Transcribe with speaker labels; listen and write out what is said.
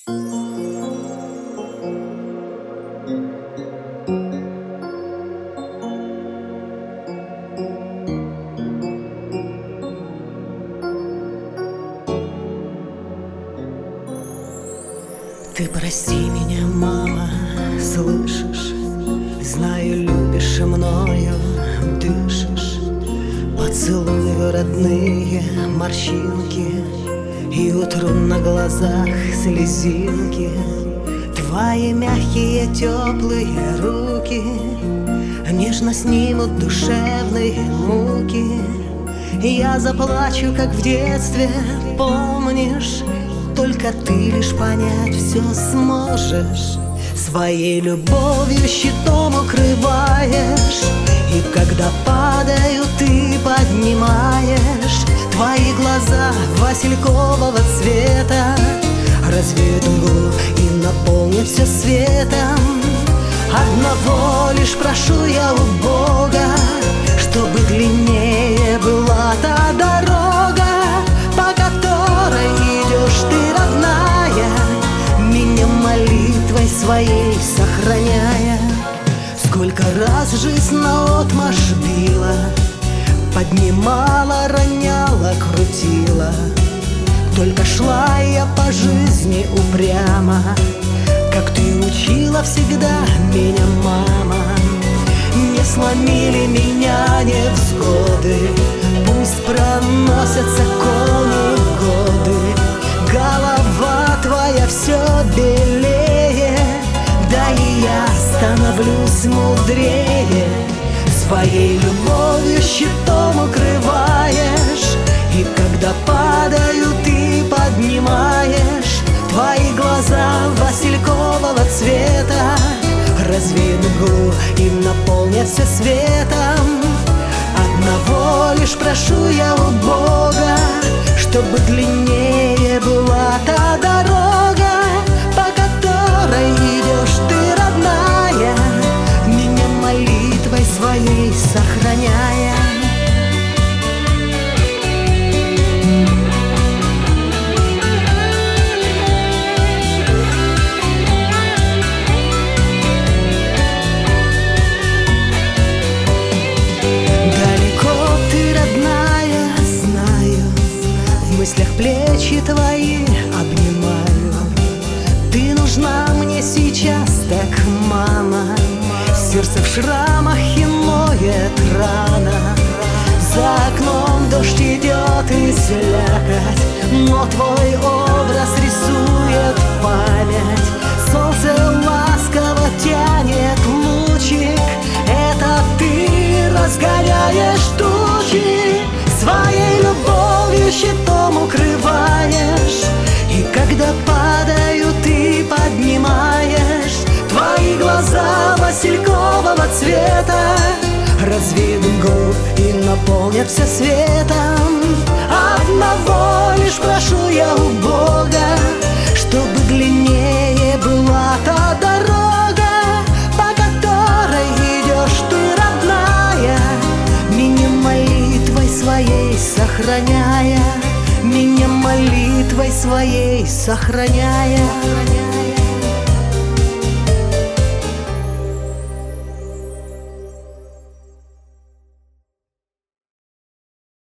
Speaker 1: Ты прости меня, мама, слышишь? Знаю, любишь мною, дышишь. Поцелуи родные, морщинки, и утру на глазах слезинки. Твои мягкие, теплые руки нежно снимут душевные муки. Я заплачу, как в детстве, помнишь? Только ты лишь понять все сможешь. Своей любовью щитом укрываешь, и когда падаю, ты поднимаешь. Твои глаза василькового цвета развеют мглу и наполнят все светом. Одного лишь прошу я у Бога, чтобы длиннее была та дорога, по которой идешь ты, родная, меня молитвой своей сохраняя. Сколько раз жизнь наотмашь била, поднимала, роняла, крутила. Только шла я по жизни упрямо, как ты учила всегда меня, мама. Не сломили меня невзгоды, пусть проносятся кони годы. Голова твоя все белее, да и я становлюсь мудрее. Своей любовью щитом укрываешь, и когда падаю, ты поднимаешь. Твои глаза василькового цвета развеют мглу и наполнят все светом. Одного лишь прошу я у Бога, чтобы длиннее была та дорога, по которой идешь ты, родная, меня молитвой своей сохраняя. В мыслях плечи твои обнимаю. Ты нужна мне сейчас так, мама. Сердце в шрамах и ноет рана. За окном дождь идет и слякоть, но твой образ рисует память. Солнце ласково тянет лучик, это ты разгоняешь тучи. Своей любовью щитом укрываешь, и когда падаю, ты поднимаешь. Твои глаза василькового цвета развеют мглу и наполнят все светом. Одного лишь прошу я у Бога, чтобы длиннее была та дорога, по которой идешь ты, родная, меня молитвой своей сохраняя, меня молитвой своей сохраняя.